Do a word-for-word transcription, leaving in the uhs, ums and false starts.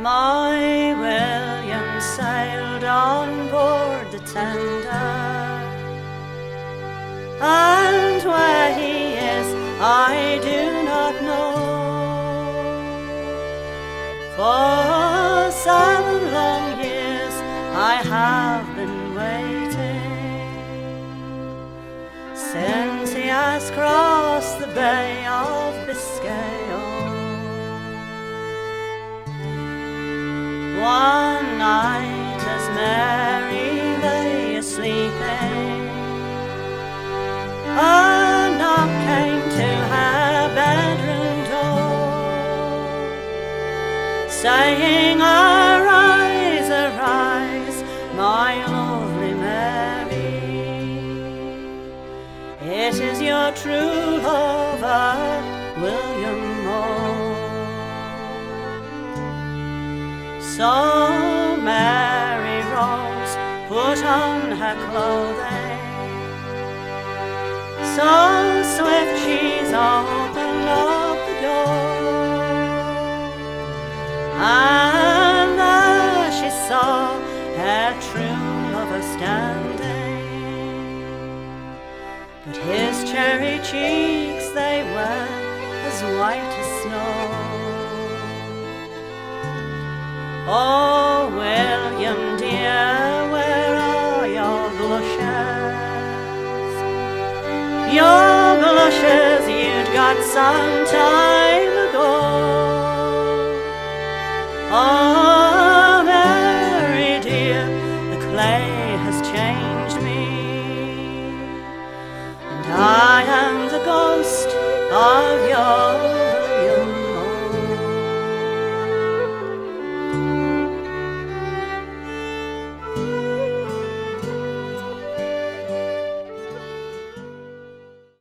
My William sailed on board the tender, and where he is I do not know. For seven long years I have been waiting, since he has crossed the Bay of Biscay. One night as Mary lay asleeping, a knock came to her bedroom door, saying, "Arise, arise, my lovely Mary, it is your true lover, William Moore." So Mary rose, put on her clothing, so swift she's opened up the door, and there she saw her true lover standing, but his cherry cheeks, they were as white as snow. Oh, William dear, where are your blushes? Your blushes you'd got some time